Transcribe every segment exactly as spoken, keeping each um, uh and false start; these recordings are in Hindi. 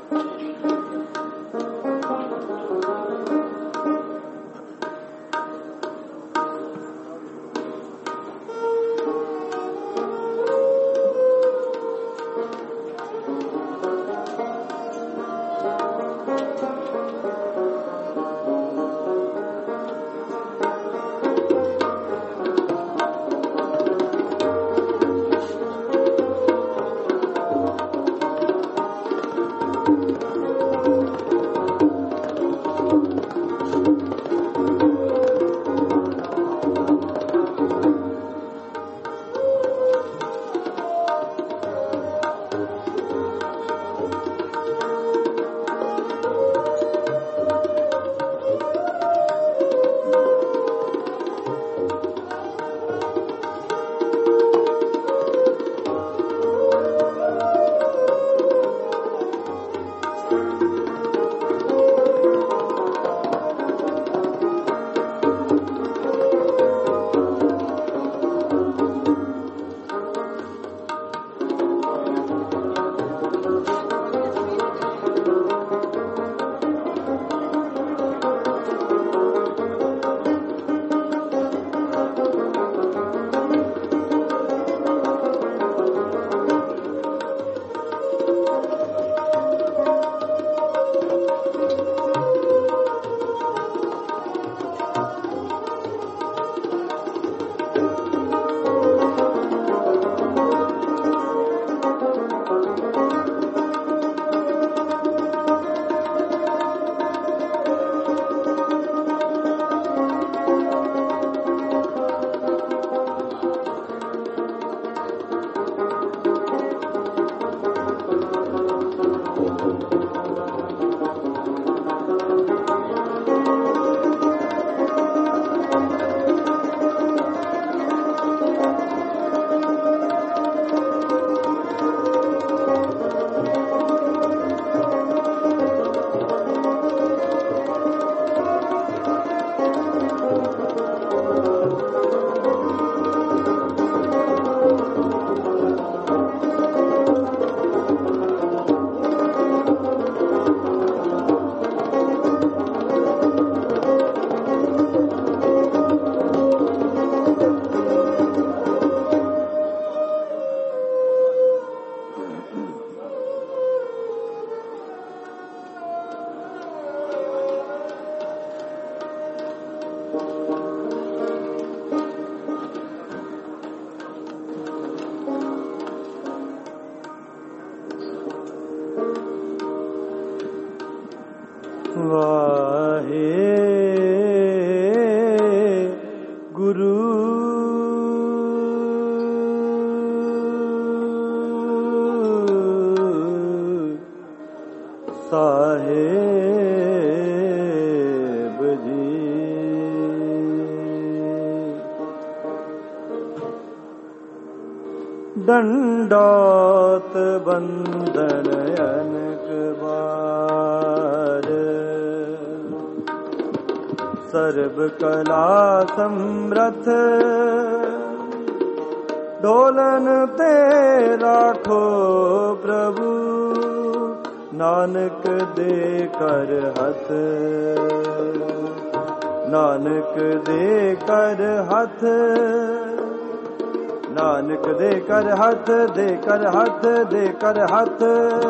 दंडोत बंदन अनक बार, सर्व कला समरथ डोलन ते राखो प्रभु, नानक दे कर हथ, नानक दे कर हथ, नानक दे कर हथ, दे कर हथ, दे कर हथ।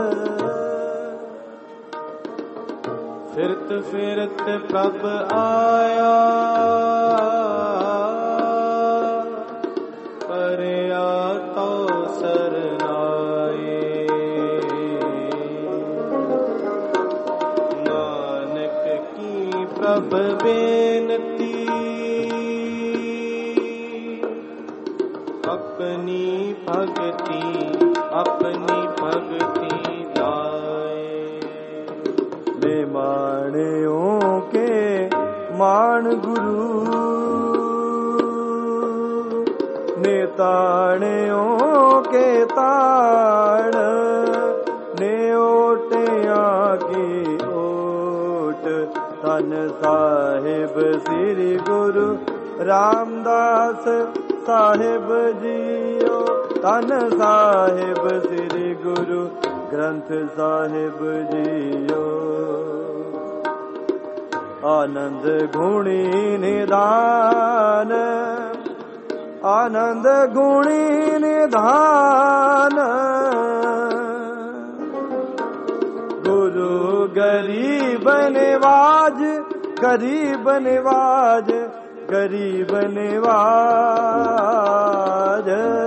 फिरत फिरत प्रभ आया, परया तो सरनाए, नानक की प्रभ बेनती, अपनी भगति अपनी भगति लाए। मैं माणियों के मान गुरु, ने ताणियों के ताण, ने ओटिया की ओट, धन साहिब श्री गुरु रामदास साहिब जियो, धन साहिब श्री गुरु ग्रंथ साहिब जियो आनंद गुणी निधान आनंद गुणी निधान गुरु गरीब निवाज गरीब निवाज गरीब निवाज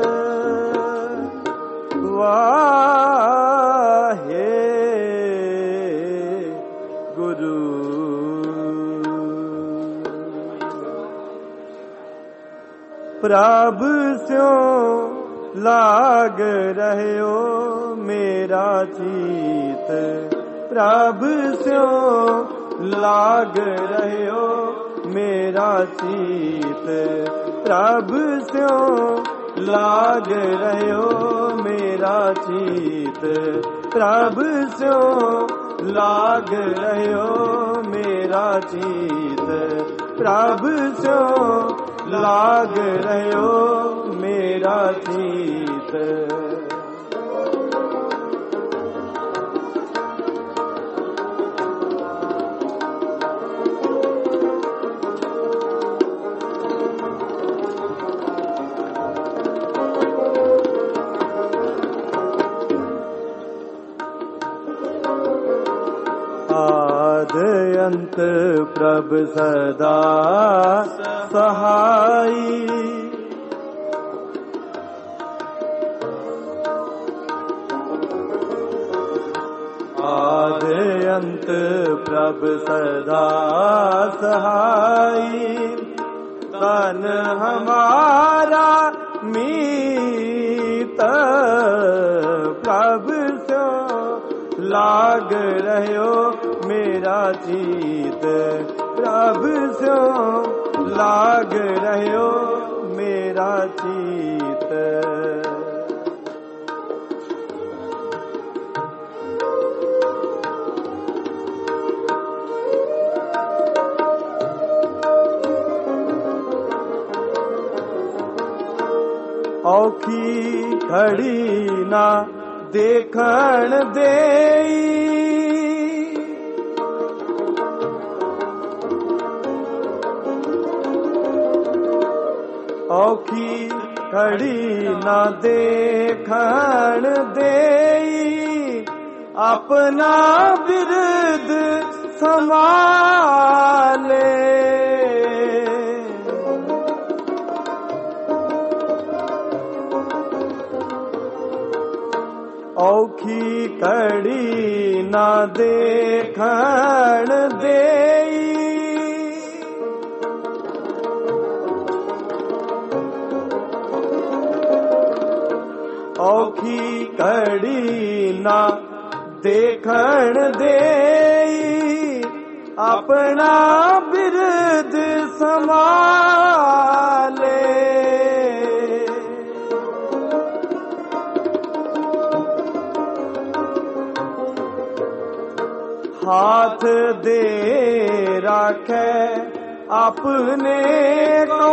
वाहे गुरु प्रभ स्यों लाग रह्यो मेरा चीत प्रभ स्यों लाग रह्यो मेरा चीत प्रभ स्यों लाग रह्यो मेरा चीत प्रभ स्यों लाग रह्यो मेरा चीत प्रभ स्यों लाग रह्यो मेरा चीत अंत प्रभ सदा सहाई आद अंत प्रभ सदा सहाई तन हमारा मीत प्रभ सो लाग रह्यो मेरा चीत प्रभ स्यो लाग रह्यो मेरा चीत औखी खड़ी ना देखण देई औखी खड़ी ना देखण देई अपना बिरद संभाले औखी कड़ी ना देखण देई औखी कड़ी ना देखण देई अपना बिरद संभाले हाथ दे राखे अपने को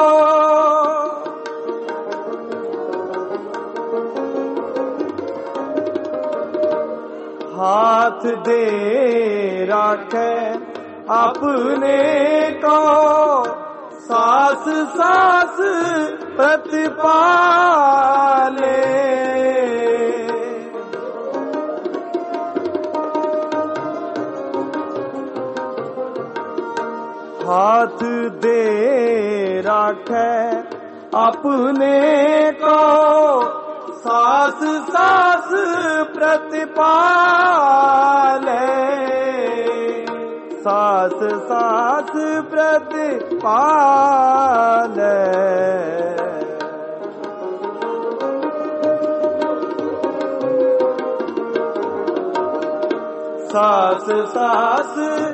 हाथ दे राखे अपने को सास सास प्रतिपाले हाथ दे राखे अपने को सास सास प्रतिपाले सास सास प्रतिपाले सास सास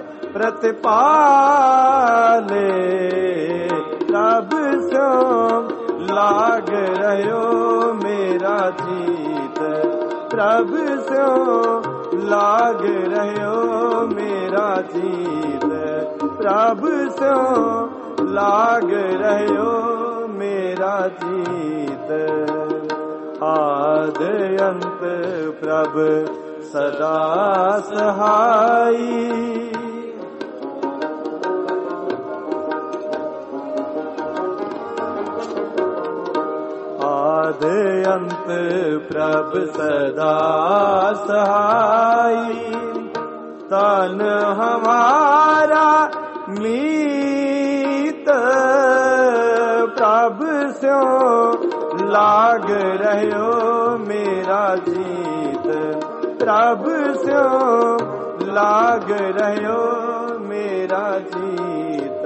प्रतिपाले प्रभ सो लाग रह्यो मेरा चीत प्रभ सो लाग रह्यो मेरा चीत प्रभ सो लाग रह्यो मेरा चीत आद अंत प्रभ सदा सहाई। आद अंत प्रभ सदा सहाई। तन हमारा मीत प्रभ स्यों लाग रह्यो मेरा जीत। प्रभ स्यों लाग रह्यो मेरा जीत।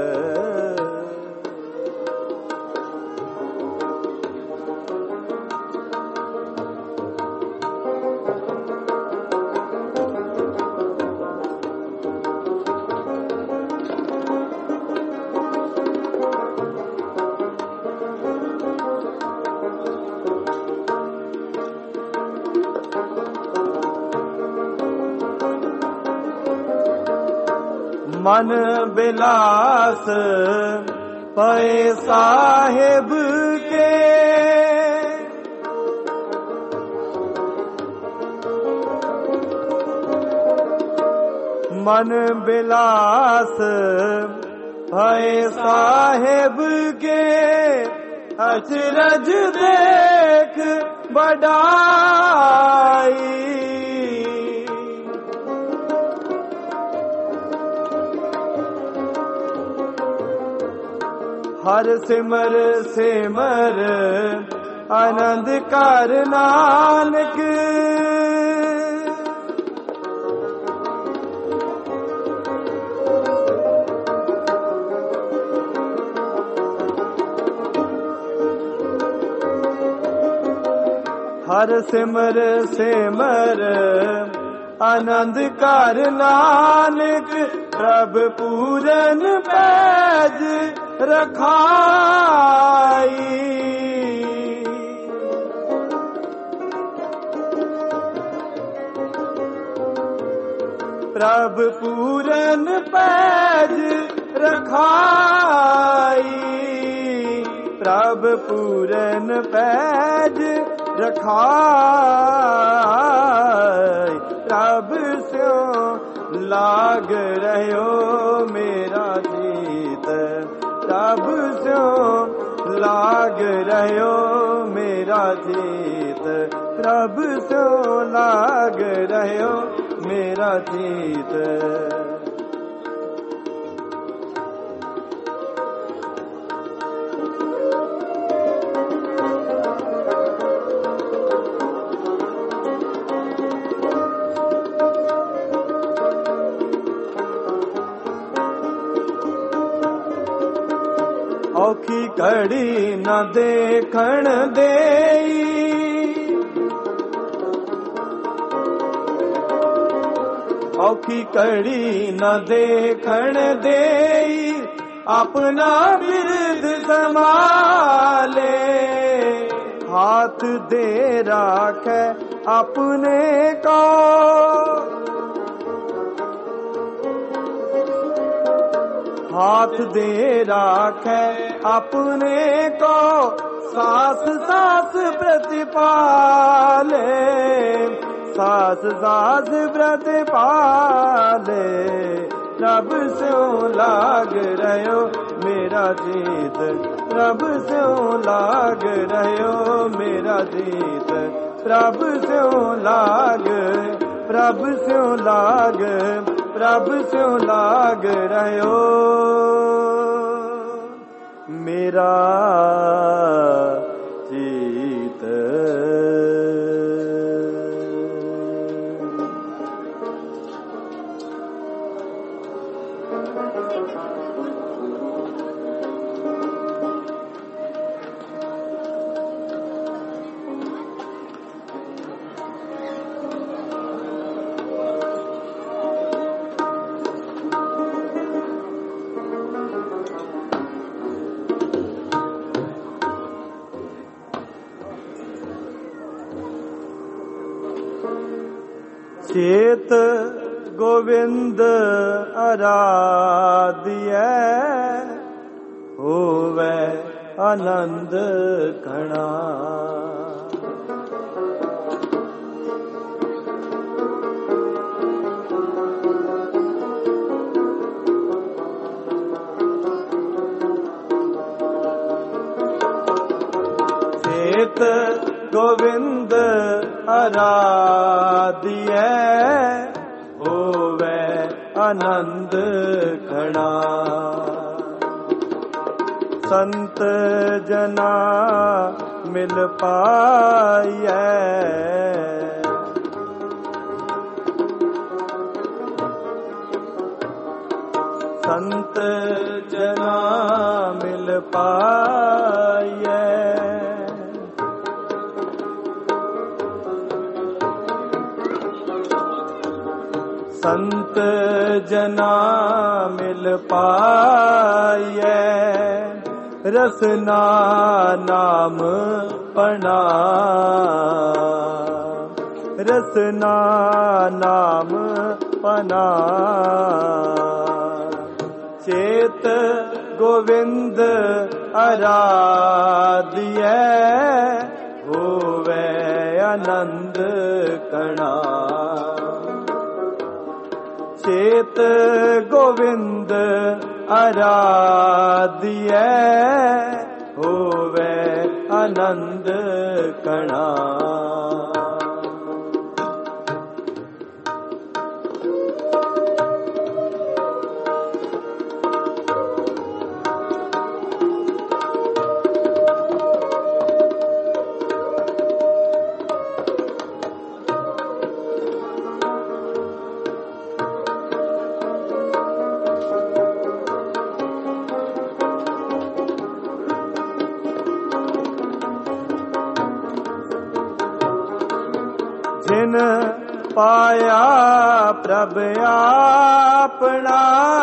मन बिलास पए साहिब के। मन बिलास पए साहिब के। अचरज देख बढ़ाई। हर सिमर सिमर आनंद कर नानक। हर सिमर सिमर आनंद कर नानक। प्रभ पूरन पैज रखाई। प्रभ पूरन पैज रखाई। प्रभ पूरन पैज रखाई। प्रभ स्यों लाग रह्यो मेरा जीत। प्रभ स्यों लाग रह्यो मेरा जीत। प्रभ स्यों लाग रह्यो मेरा जीत। औखी घड़ी न देखण देई। औखी घड़ी न देखण देई। अपना बिरद संभाले। हाथ दे राखे अपने को। हाथ दे राखे अपने को। सास सास प्रतिपाले। सास सास प्रतिपाले। प्रभ स्यों लाग रह्यो मेरा जीत। प्रभ स्यों लाग रह्यो मेरा जीत। प्रभ स्यों लाग प्रभ स्यों लाग प्रभ स्यों लाग रह्यो मेरा जीत। चेत गोविंद आराध्य होवे आनंद घना। आराध्य होवे आनंद घना। संत जना मिल पाइए संत जना मिल पाइए। संत जना मिल पाइए रसना नाम पना। रसना नाम पना चेत गोविंद आराध्य होवे आनंद कणा। चेत गोविंद आराध्य होवे आनंद कणा। जिन पाया प्रभ आपना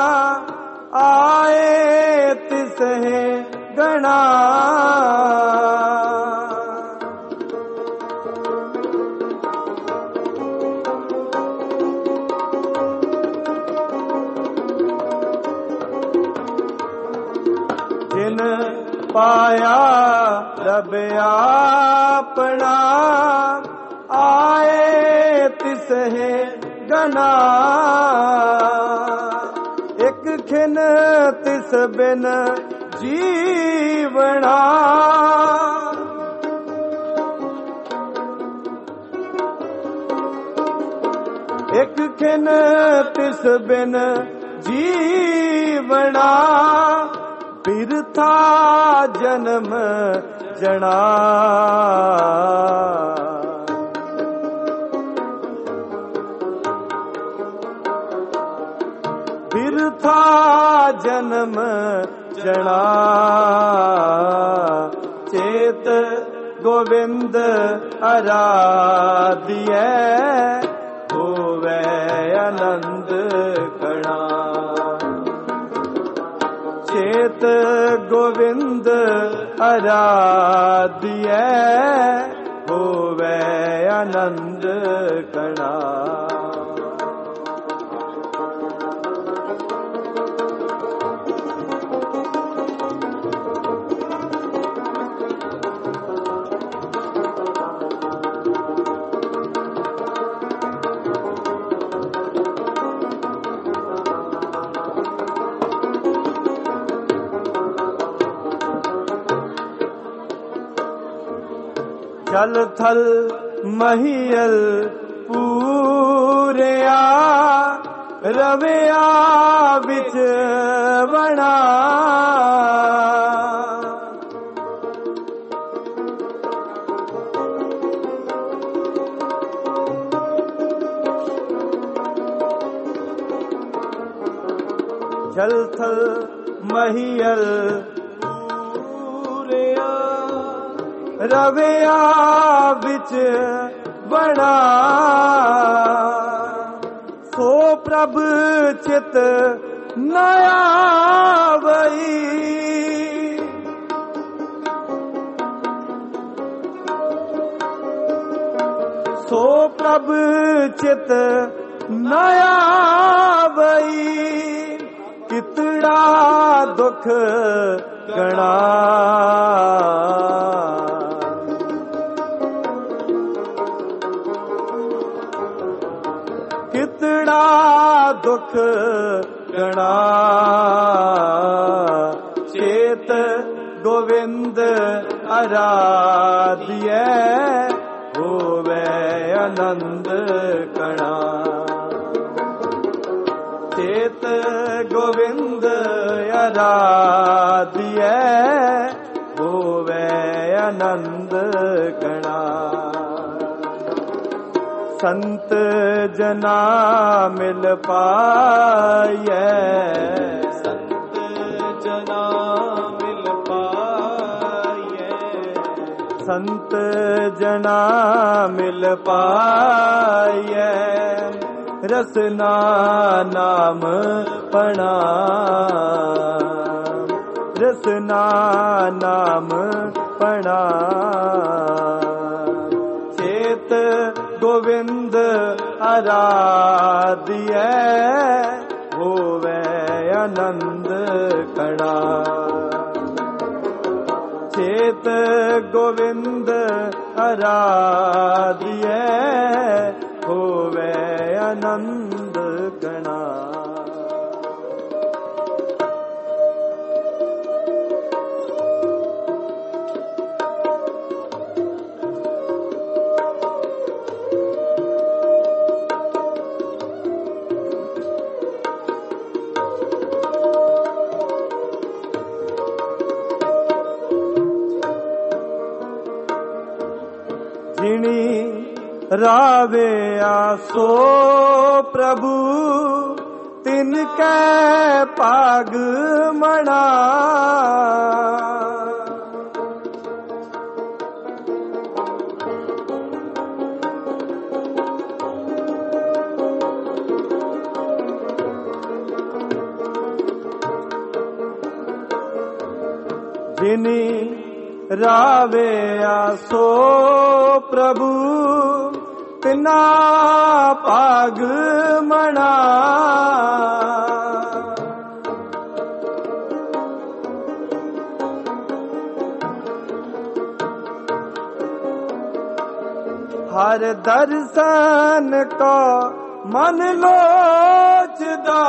आए तिसहे गणा। जिन पाया प्रभ आपना आए तिसहे गना। एक खिन तिस बिन जीवना। एक खिन तिस बिन जीवना बिरथा जन्म जना। बिरथा जन्म जना चेत गोविंद आराध्य होवे आनंद कणा। चेत गोविंद आराध्य होवे आनंद कणा। जल थल महियल पूरिया रविया बिच बना। जल थल महियल पूरिया रविया बिच बना। सो प्रभ चित नया वही। सो प्रभ चित नया वही। कितड़ा दुख गणा। कितड़ा दुख गणा चेत गोविंद आराध्य होवे आनंद कणा। चेत गोविंद आराध्य होवे आनंद कणा। संत जना मिल पाए, संत जना मिल पाए, संत जना मिल पाए, रसना नाम पणा, रसना नाम पणा। चेत गोविंद आराध्य होवे आनंद कणा। चेत गोविंद आराध्य होवे आनंद कणा। रावे आसो प्रभु तिनके पाग मणा। जिनी रावे आसो प्रभु तिना पाग मणा। हर दर्शन को मन लोचदा,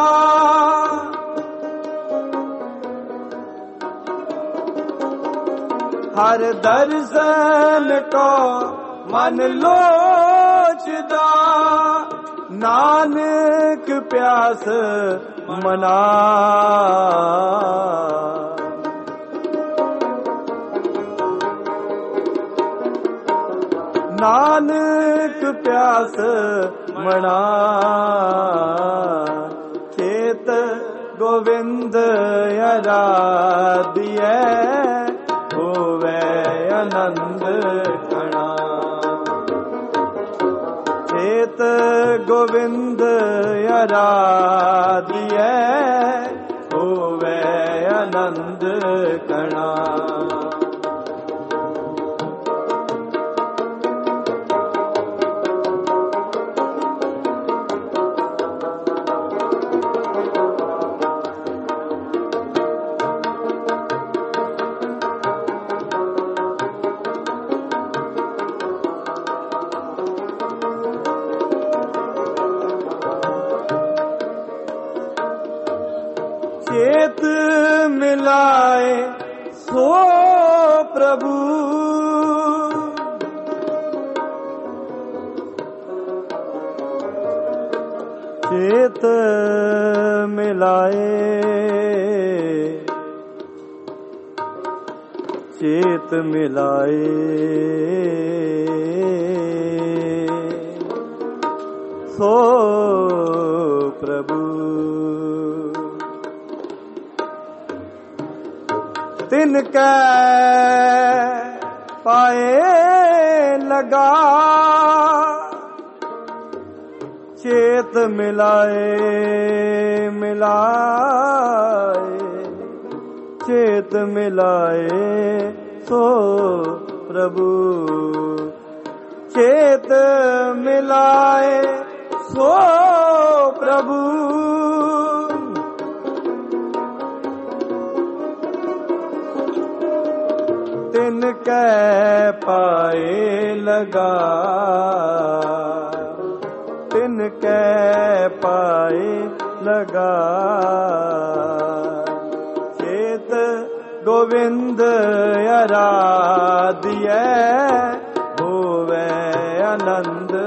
हर दर्शन को मन लोचदा, नानक प्यास मना। नानक प्यास मना। चेत गोविंद आराध्य होवे आनंद कणा। चेत गोविंद आराध्य होवे आनंद कणा। चेत मिलाए सो प्रभु, चेत मिलाए, चेत मिलाए सो प्रभु। तिनके पाए लगा, चेत मिलाए मिलाए, चेत मिलाए सो प्रभु। चेत मिलाए सो प्रभु। तिनके पाए लगा, तिनके पाए लगा। चेत गोविंद आराध्य होवे आनंद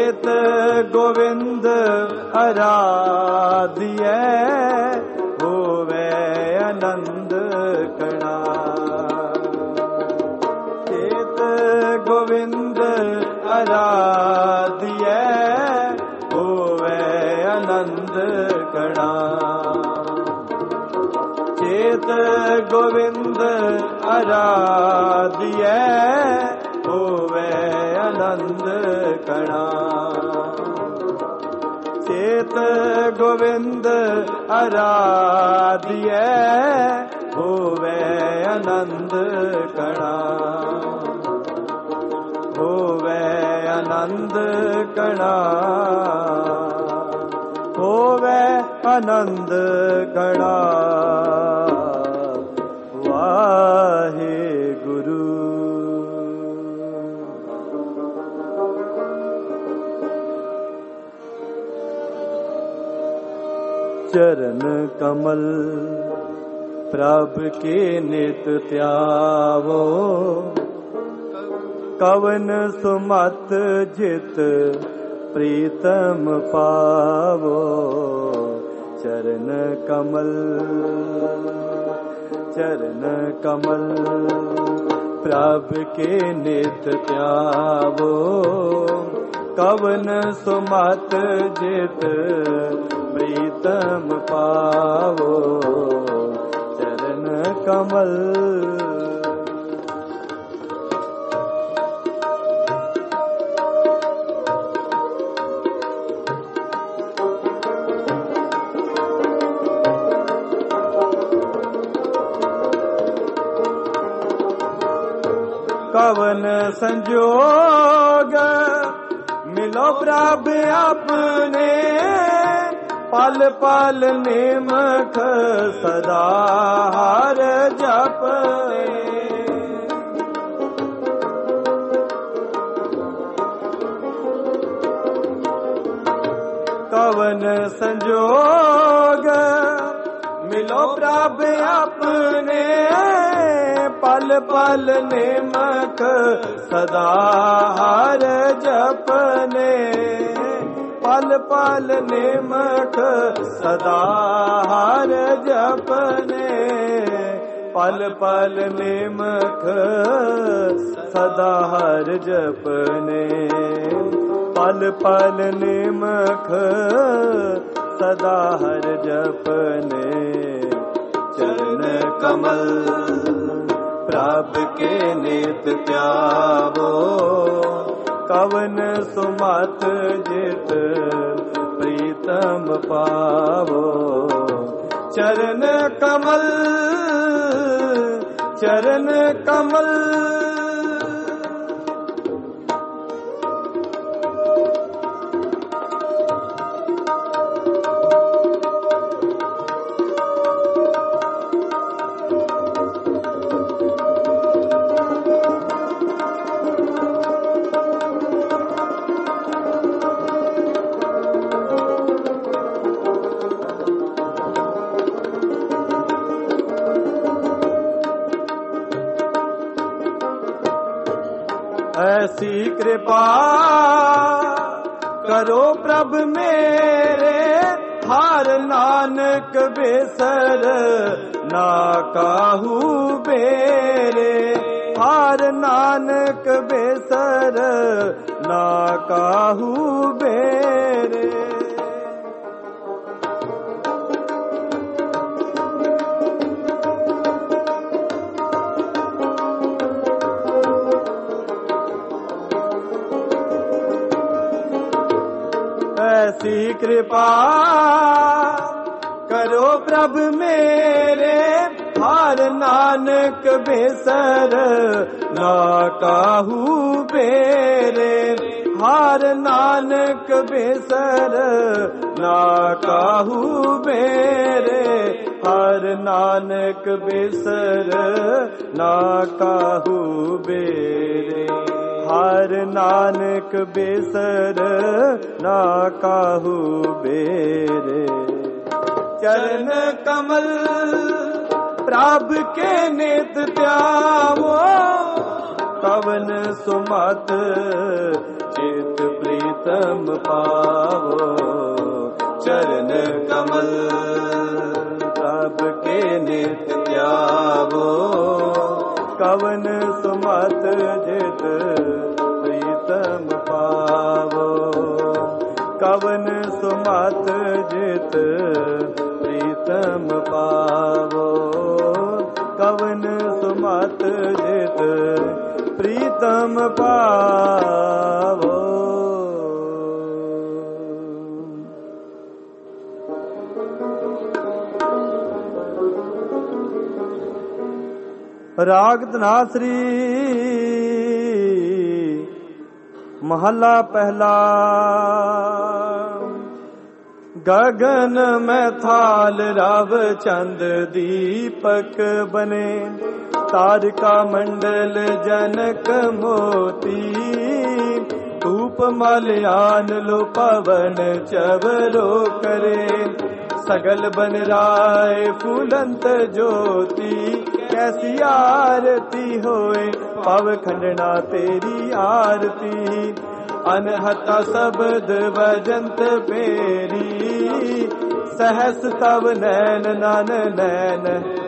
चेत गोविंद आराध्य होवे आनंद कणा। चेत गोविंद आराध्य होवे आनंद कणा। चेत गोविंद आराध्य होवे आनंद कणा। चेत गोविंद आराध्य होवे आनंद कणा। होवे आनंद कणा। होवे आनंद कणा। वाहे गुरु। चरण कमल प्रभ के नित त्यावो। कवन सुमत जित प्रीतम पावो। चरण कमल चरण कमल प्रभ के नित त्यावो। कवन सुमत जित प्रीतम पावो। चरण कमल। कवन संजोग मिलो प्रभ अपने। पल पल निमख सदा हर जपे। कवन संजोग मिलो प्रभ अपने। पल पल निमख सदा हर जपने। पल पल निमख सदा हर जपने। पल पल निमख सदा हर जपने। पल पल निमख सदा हर जपने। चरण कमल प्रभ के नित त्यावो। कवन सुमत जित प्रीतम पावो। चरण कमल चरण कमल। ऐसी कृपा करो प्रभ मेरे। हार नानक बेसर ना काहू बेरे। हार नानक बेसर ना काहू बेरे। ऐसी कृपा करो प्रभ मेरे। हार नानक बेसर ना काहू बेरे। हार नानक बेसर ना काहू बेरे। हार नानक बेसर ना काहू बेरे। हार नानक बेसर ना काहू बेरे। चरण कमल प्रभ के नित त्यावो। कवन सुमत चित प्रीत प्रीतम पावो चरण कमल सबके नित्य त्यावो कवन सुमत जित प्रीतम पावो कवन सुमत जित प्रीतम पावो कवन सुमत जित प्रीतम पावो। राग धनासरी महला पहला। गगन में थाल राव चंद दीपक बने तारका मंडल जनक मोती धूप मलयान लो पवन चवरो करे सगल बन राय फूलंत ज्योति कैसी आरती होए पव खंडना तेरी आरती अनहता शब्द बजंत बेरी सहस तव नैन नन नैन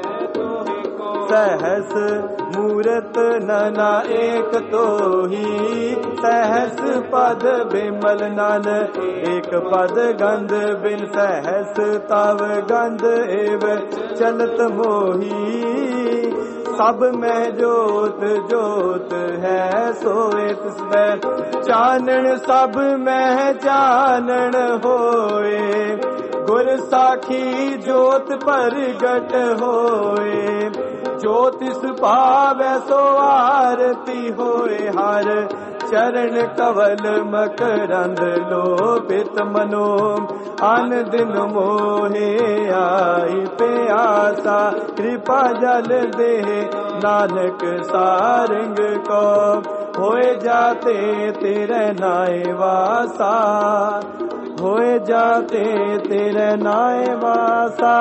सहस मूरत नना एक तो ही सहस पद बिमल नन एक पद गंध बिन सहस तव गंध एव चलत मोही सब में जोत जोत है सोए तिसमें चानन सब में चानन होए गुर साखी जोत प्रगट होए ज्योतिष पावै सो आरती होए हर चरण कवल मकरंद लोभित मनो आन दिन मोहे आई प्यासा कृपा जल दे नानक सारंग को होए जाते तेरे नाय वासा होए जाते तेरे नाय वासा।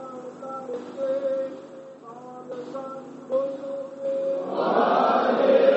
Hare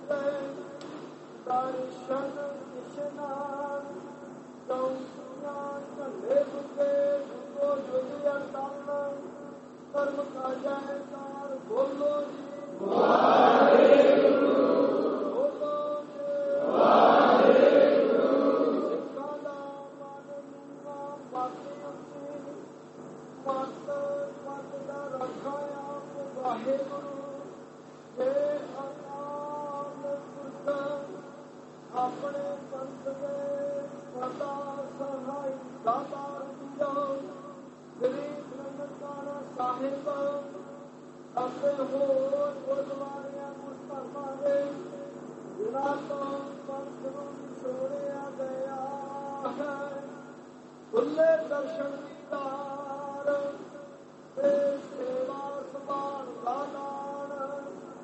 ਦਰਸ਼ਨ ਇਸ਼ਨਾਨ ਚੌਂਕੀਆਂ ਝੰਡੇ ਬੁੱਗੇ ਜੁਗੋ ਜੁਗ ਅਟਲ ਕਰਮ ਕਾ ਜੈਕਾਰ ਬੋਲੋ ਜੀ ਵਾਹਿਗੁਰੂ ਬੋਲੋ ਜੀ ਵਾਹਿਗੁਰੂ ਸਿੱਖਾਂ ਦਾ ਮਨ ਨੀਵਾਂ ਬਾਕੀ ਉੱਚੀ ਮਤ ਮਤ ਦਾ ਰੱਖਾ ਆਪ ਵਾਹਿਗੁਰੂ ਜੇ ਅਕਾਲ ਪੁਰਖ ਆਪਣੇ ਪੰਥ ਦੇ ਸਦਾ ਸਹਾਈ ਦਾਤਾਰ ਦਿਓ ਗਰੀਬ ਨਨਕਾਣਾ ਸਾਹਿਬ ਅਤੇ ਹੋਰ ਗੁਰਦੁਆਰਿਆਂ ਗੁਰਧਾਮਾਂ ਦੇ ਜਿਨ੍ਹਾਂ ਤੋਂ ਪੰਥ ਨੂੰ ਛੋੜਿਆ ਗਿਆ ਹੈ ਖੁੱਲੇ ਦਰਸ਼ਨ ਦੀਦਾਰ ਤੇ ਸੇਵਾ ਸੰਭਾਲ ਦਾ ਦਾਨ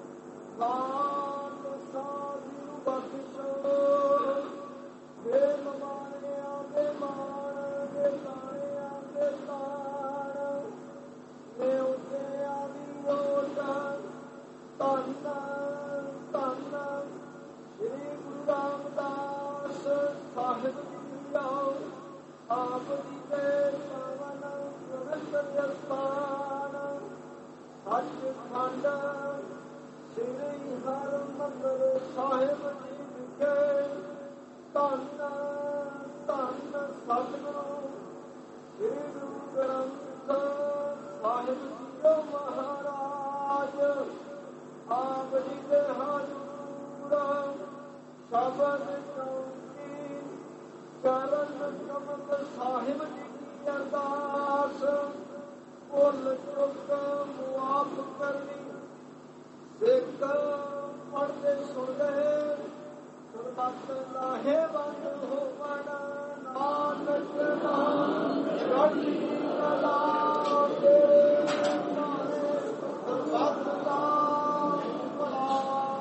ਦਾਨ ਸਾਧੂ ਨੂੰ ਬਖਸ਼ੋ ਵੇ ਮਾਣਿਆ ਦੇ ਮਾਣ ਦੇ ਤਾਣਿਆਂ ਦੇ ਤਾਣ ਵੇ ਉੱਤਿਆਂ ਦੀ ਓਟ ਧੰਨ ਧੰਨ ਸ੍ਰੀ ਗੁਰੂ ਰਾਮਦਾਸ ਸਾਹਿਬ ਜੀ ਆਓ ਆਪ ਜੀ ਦੇ ਪਾਵਨ ਪਵਿੱਤਰ ਸਥਾਨ ਸੱਚਖੰਡ ਸ੍ਰੀ ਹਰਿਮੰਦਰ ਸਾਹਿਬ ਜੀ ਵਿਖੇ ਧੰਨ ਧੰਨ ਸਤਿਗੁਰੂ ਸ੍ਰੀ ਗੁਰੂ ਗ੍ਰੰਥ ਸਾਹਿਬ ਜੀ ਮਹਾਰਾਜ ਆਪ ਜੀ ਦੇ ਹਾਜ਼ੂਰ ਸ਼ਬਦ ਚੌਕੀ ਚਰਨ ਕਮਲ ਸਾਹਿਬ ਜੀ ਦੀ ਅਰਦਾਸ ਭੁੱਲ ਚੁੱਕ ਮੁਆਫ ਕਰਨੀ ਸਿੱਖ ਪੜ੍ਹਦੇ ਸੁਣਦੇ ਸਰਬੱਤ ਲਾਹੇ ਬੰਦ ਹੋਵਣ ਨਾਨਕ ਨਾਮ ਚੜ੍ਹਦੀ ਕਲਾ ਤੇਰੇ ਨਾਲੇ ਸਰਬੱਤ ਦਾ ਭਲਾ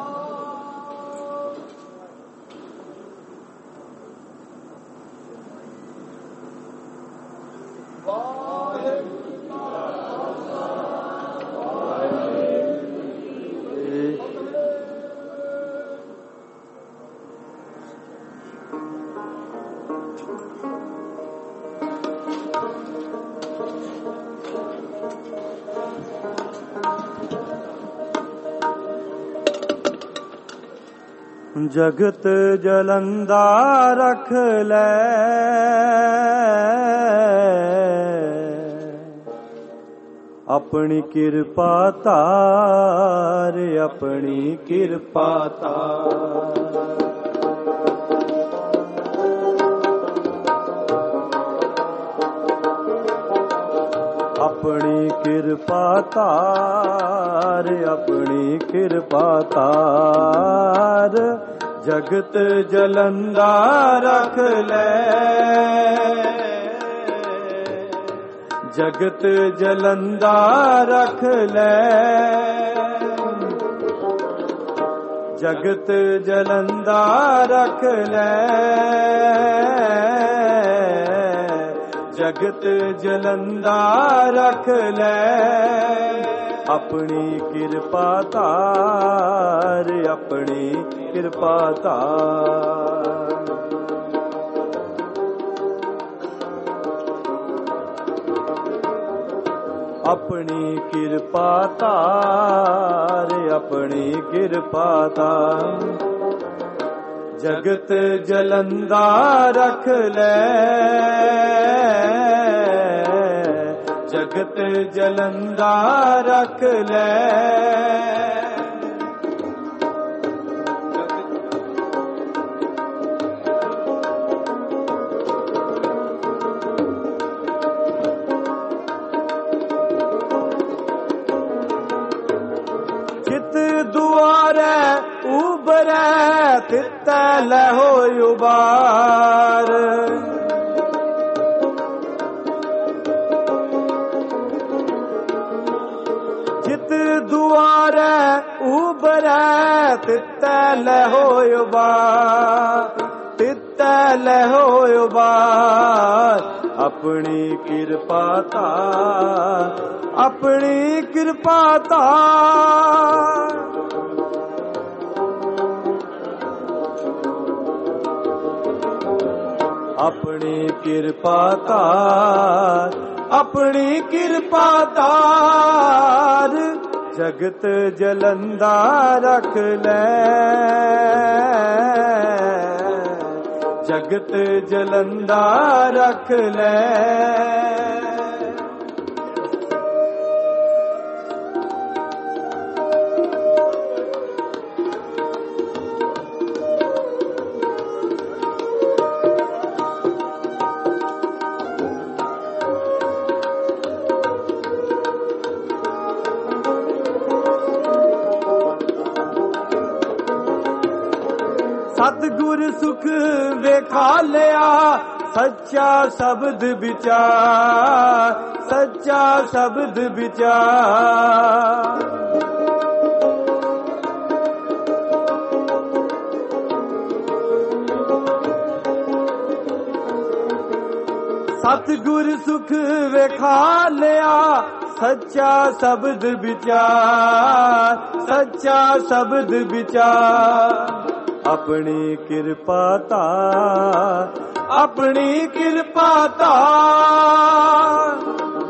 ਵਾਹਿਗੁਰੂ ਜਗਤ ਜਲੰਦਾ ਰਖ ਲੈ ਆਪਣੀ ਕਿਰਪਾ ਧਾਰ ਆਪਣੀ ਕਿਰਪਾ ਧਾਰ ਆਪਣੀ ਕਿਰਪਾ ਧਾਰ ਆਪਣੀ ਕਿਰਪਾ ਧਾਰ ਜਗਤ ਜਲੰਦਾ ਰਖ ਲੈ ਜਗਤ ਜਲੰਦਾ ਰਖ ਲੈ ਜਗਤ ਜਲੰਦਾ ਰਖ ਲੈ ਜਗਤ ਜਲੰਦਾ ਰਖ ਲੈ ਆਪਣੀ ਕਿਰਪਾ ਧਾਰ ਆਪਣੀ ਕਿਰਪਾ ਧਾਰ ਆਪਣੀ ਕਿਰਪਾ ਧਾਰ ਆਪਣੀ ਕਿਰਪਾ ਧਾਰ ਜਗਤ ਜਲੰਦਾ ਰਖ ਲੈ ਜਗਤ ਜਲੰਦਾ ਰਖ ਲੈ ਚਿਤ ਦੁਆਰੇ ਉਬਰੈ ਤਿਤੈ ਲਹੋ ਉਬਾਰ ਚਿਤ ਦੁਆਰੇ ਉਬਰੈ ਤਿਤੈ ਲਹੋ ਉਬਾਰ ਤਿਤੈ ਲਹੋ ਉਬਾਰ ਆਪਣੀ ਕਿਰਪਾ ਧਾਰ ਆਪਣੀ ਕਿਰਪਾ ਧਾਰ ਆਪਣੀ ਕਿਰਪਾ ਧਾਰ, ਆਪਣੀ ਕਿਰਪਾ ਧਾਰ, ਜਗਤ ਜਲੰਦਾ ਰੱਖ ਲੈ, ਜਗਤ ਜਲੰਦਾ ਰੱਖ ਲੈ। ਸਤਿਗੁਰ ਸੁਖ ਵੇਖਾ ਲਿਆ, ਸੱਚਾ ਸ਼ਬਦ ਵਿਚਾਰ, ਸੱਚਾ ਸ਼ਬਦ ਵਿਚਾਰ। ਸਤਿਗੁਰ ਸੁਖ ਵੇਖਾ ਲਿਆ, ਸੱਚਾ ਸ਼ਬਦ ਵਿਚਾਰ, ਸੱਚਾ ਸ਼ਬਦ ਵਿਚਾਰ। ਆਪਣੀ ਕਿਰਪਾ ਧਾਰ, ਆਪਣੀ ਕਿਰਪਾ ਧਾਰ,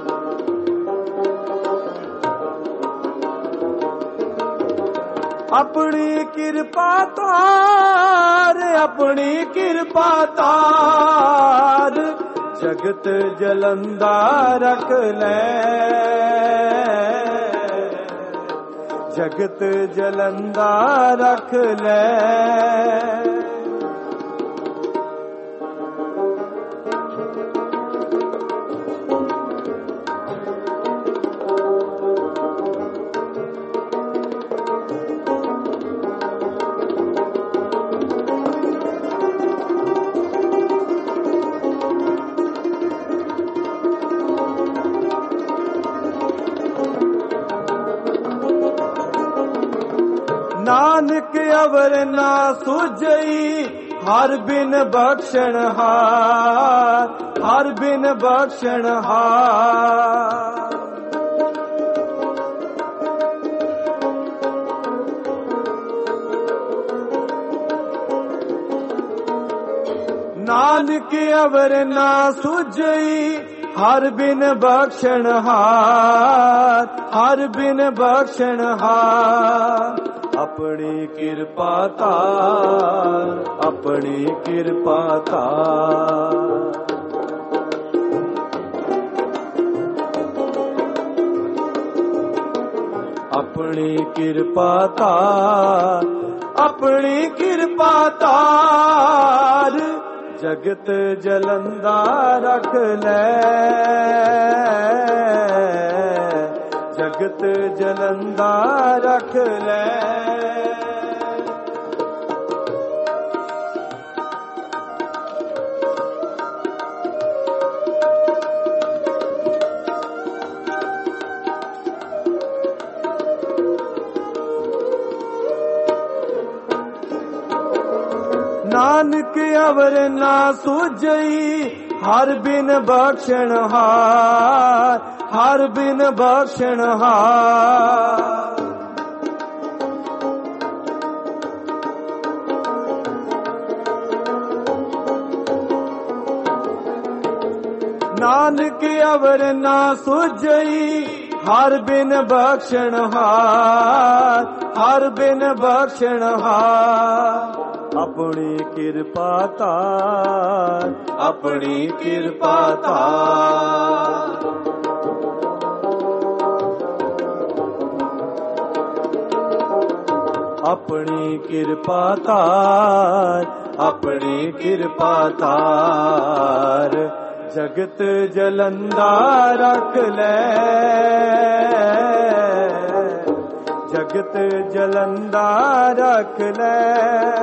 ਆਪਣੀ ਕਿਰਪਾ ਧਾਰ, ਆਪਣੀ ਕਿਰਪਾ ਧਾਰ, ਜਗਤ ਜਲੰਦਾ ਰੱਖ ਲੈ, ਜਗਤ ਜਲੰਦਾ ਰੱਖ ਲੈ। ਨਾਨਕ ਅਵਰ ਨਾ ਸੁਝਈ, ਹਰ ਬਿਨ ਬਖਸ਼ਣ ਹਾਰ, ਹਰ ਬਿਨ ਬਖਸ਼ਣ ਹਾਰ। ਨਾਨਕ ਅਵਰ ਨਾ ਸੁਝਈ, ਹਰ ਬਿਨ ਬਖਸ਼ਣ ਹਾਰ, ਹਰ ਬਿਨ ਬਖਸ਼ਣ ਹਾਰ। ਆਪਣੀ ਕਿਰਪਾ ਧਾਰ, ਆਪਣੀ ਕਿਰਪਾ ਧਾਰ, ਆਪਣੀ ਕਿਰਪਾ ਧਾਰ, ਆਪਣੀ ਕਿਰਪਾ ਧਾਰ, ਜਗਤ ਜਲੰਦਾ ਰੱਖ ਲੈ, ਜਗਤ ਜਲੰਦਾ ਰੱਖ ਲੈ। ਨਾਨਕ ਅਵਰ ਨਾ ਸੁਝਈ, ਹਰ ਬਿਨ ਬਖਸ਼ਣ ਹਾਰ, ਹਰ ਬਿਨ ਬਖਸ਼ਣ ਹਾਰ। ਨਾਨਕ ਅਵਰ ਨਾ ਸੁਝਈ, ਹਰ ਬਿਨ ਬਖਸ਼ਣ ਹਾਰ, ਹਰ ਬਿਨ ਬਖਸ਼ਣ ਹਾਰ। ਆਪਣੀ ਕਿਰਪਾ ਧਾਰ, ਆਪਣੀ ਕਿਰਪਾ ਧਾਰ, ਆਪਣੀ ਕਿਰਪਾ ਧਾਰ, ਆਪਣੀ ਕਿਰਪਾ ਧਾਰ, ਜਗਤ ਜਲੰਦਾ ਰੱਖ ਲੈ, ਜਗਤ ਜਲੰਦਾ ਰੱਖ ਲੈ,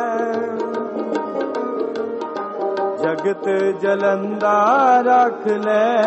ਜਗਤ ਜਲੰਦਾ ਰੱਖ ਲੈ,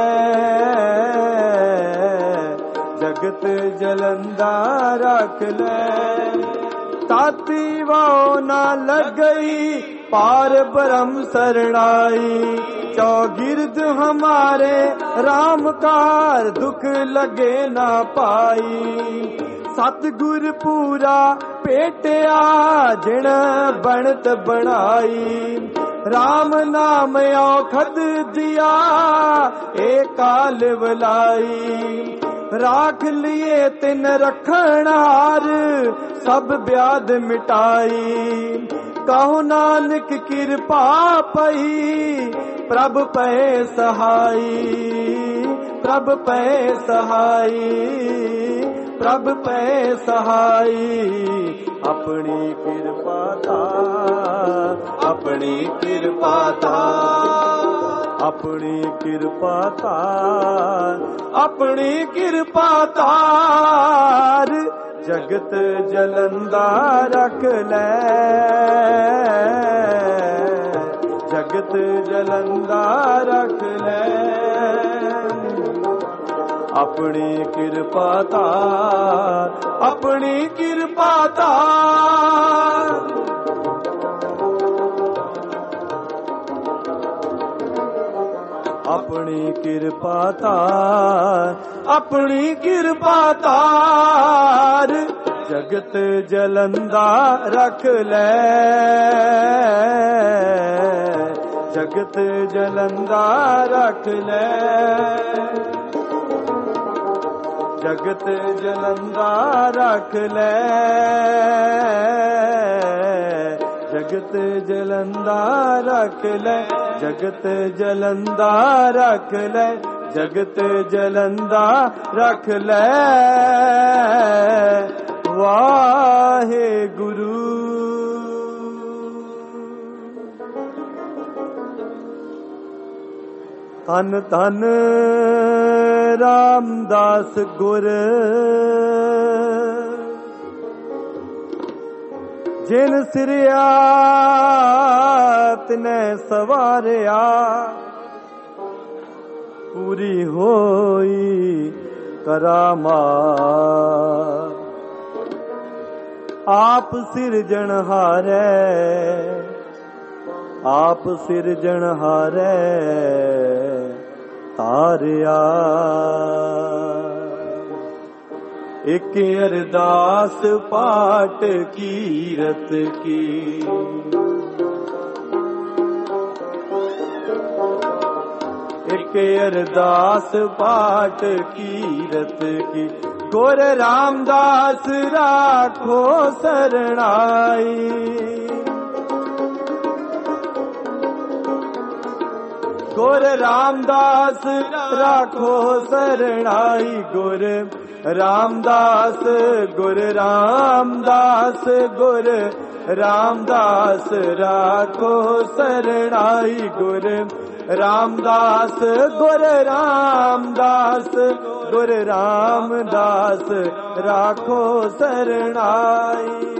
ਜਗਤ ਜਲੰਦਾ ਰੱਖ ਲੈ। ਤਾਤੀ ਵਾਹ ਨਾ लगई, पार ब्रह्म सरणाई, चौगिर्द हमारे राम कार, दुख लगे ना पाई। सतगुर पूरा पेटिया, जिण बनत बनाई, राम नाम औखद दिया एक काल वलाई राख लिए तिन रखनार सब ब्याद मिटाई कहो नानक कृपा पई प्रभ पै सहाई प्रभ पै सहाई प्रभ पै सहाई अपनी कृपा दा अपनी कृपा दा अपनी कृपा तार अपनी कृपा तार जगत जलंदा रख ले जगत जलंदा रख ले अपनी कृपा तार अपनी कृपा तार अपनी कृपा तार अपनी कृपा तार जगत जलंदा रख ले जगत जलंदा रख ले जगत जलंदा रख ले जगत जलंदा रख ले जगत जलंदा रख ले जगत जलंदा रख ले वाहे गुरु तन तन रामदास गुर जिन सिरिया तिने सवारिया पूरी होई करामा आप सिरजन हारे आप सिरजन हारे तारिया एक अरदास पाठ कीरत की एक अरदास पाठ कीरत की गुर रामदास राखो सरणाई गुर रामदास राखो सरणाई गुर रामदास गुर रामदास गुर रामदास राखो सरणाई गुर रामदास गुर रामदास गुर रामदास राखो सरणाई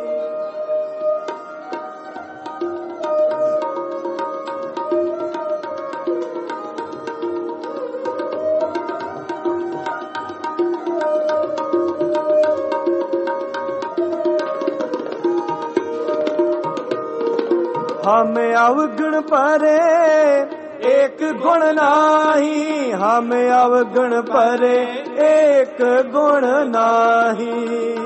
हम अवगुण परे एक गुण नाही हम अवगुण परे एक गुण नाही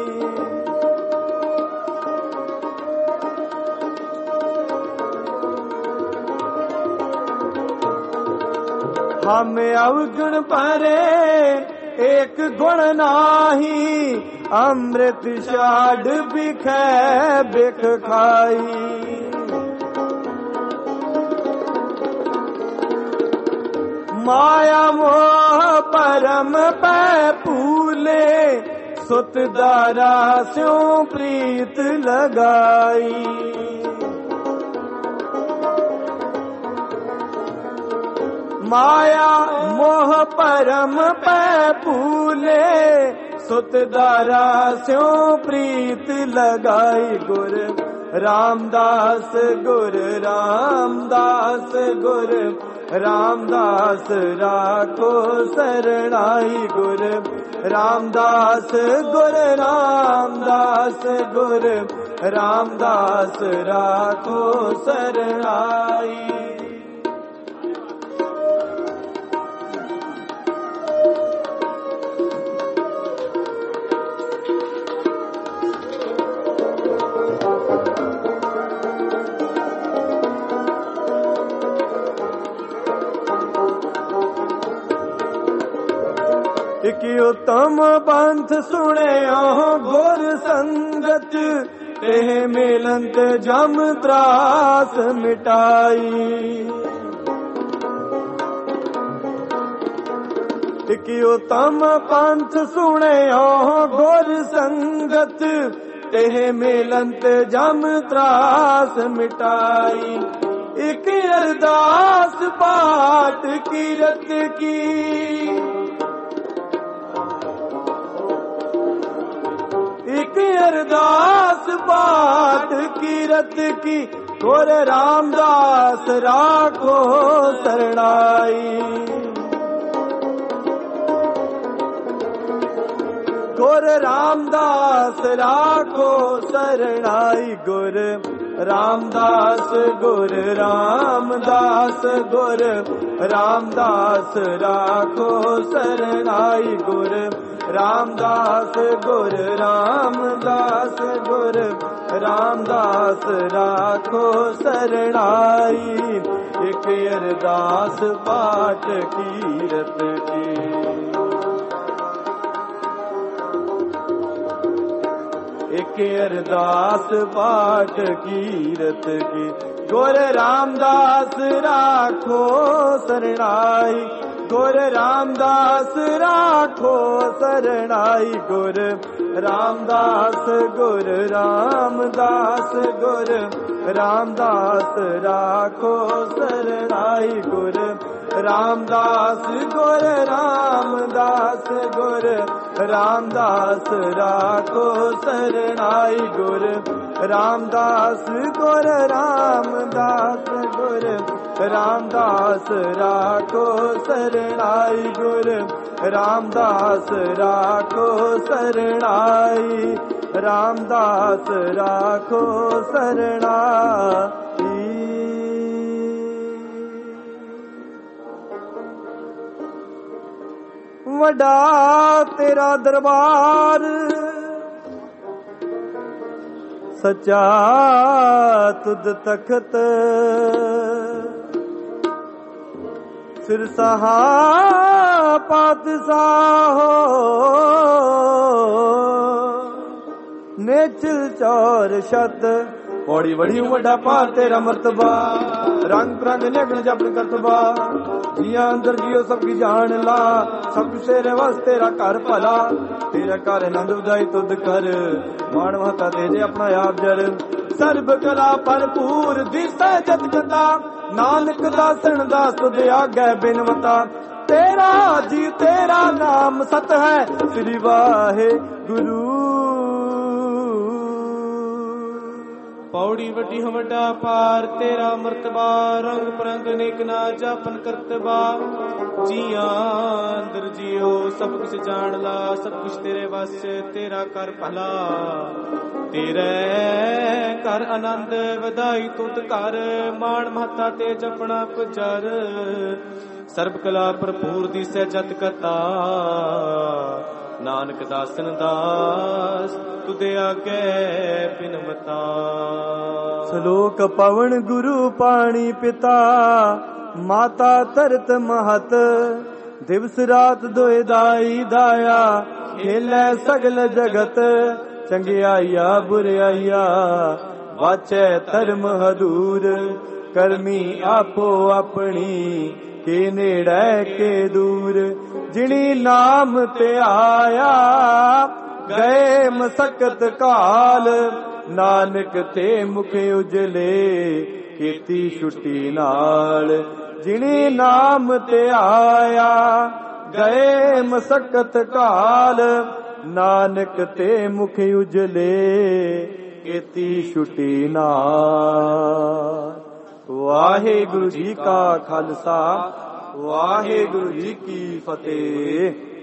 हम अवगुण परे एक गुण नाही अमृत शाड बिखे बिख खाई माया मोह परम पै फूले सुत दारा स्यों प्रीत लगाई माया मोह परम पै फूले सुत दारा स्यों प्रीत लगाई गुर रामदास गुर रामदास गुर रामदास राखो सरणाई गुर रामदास गुर रामदास गुर रामदास राखो सरणाई उत्तम पंथ सुणियो गुर संगत, तेह मिलंत जम त्रास मिटाई। एक उत्तम पंथ सुणियो गुर संगत, तेह मिलंत जम त्रास मिटाई। एक अरदास पाठ कीरत की, एक अरदास पाठ कीरत की, गुर रामदास राखो सरणाई। गुर रामदास राखो सरणाई। गुर रामदास गुर रामदास गुर रामदास राखो सरणाई। गुर रामदास गुर रामदास गुर रामदास राखो सरणाई। एक अरदास पाठ कीरत की, एक अरदास पाठ कीरत की, गुर रामदास राखो सरणाई। गुर रामदास राखो सरणाई। गुर रामदास गुर रामदास गुर रामदास राखो सरणाई। गुर रामदास गुर रामदास गुर रामदास राखो सरणाई। गुर रामदास गुर रामदास गुर रामदास राखो सरणाई। गुर रामदास राखो सरणाई। रामदास राखो सरणाई। वड्डा तेरा दरबार, सच्चा तुद तख्त, सिरसहा पातशाहो, नेचल चौर शत। पौड़ी बड़ी वड्डा पा तेरा मर्तबा, रंग रंग निगण जपन करतबा। जिया अंदर जियो सबकी जान ला, सब कुछ तेरे वास्ते तेरा घर भला। तेरा घर आनंद उदाई तुद कर, मान महता तेरे अपना आप जर। सर्ब कला भरपूर दिसै जत कथा, नानक दासन दास तुद आगे बिनवता। तेरा जी तेरा नाम सत है, श्री वाहे गुरु। पौड़ी वड्डी वड्डा पार तेरा मर्तबा, रंग परंग नेक ना जापन करतबा। जिया अंदर जियो सब कुछ जान ला, सब कुछ तेरे वस तेरा कर भला। तेरे कर आनंद वधाई तुद कर, मान महता ते जपना पुजर। सर्ब कला भरपूर दिसै जत कथा, नानक दासन दास तुदे आगे बिनवता। श्लोक पवन गुरु पाणी पिता, माता तरत महत। दिवस रात दोए दाई दाया, खेलै सगल जगत। चंगियाइया बुराइया वाचै धर्म हदूर। करमी आपो अपनी, के नेड़ै के दूर। जिनी नाम ते आया, गए मसकत काल। नानक ते मुख उजले, खेती छुट्टी नाल। जिनी नाम ते आया, गए मसकत काल। नानक ते मुख उजले, खेती छुट्टी नाल। वाहिगुरु जी का खालसा, वाहिगुरु जी की फतेह।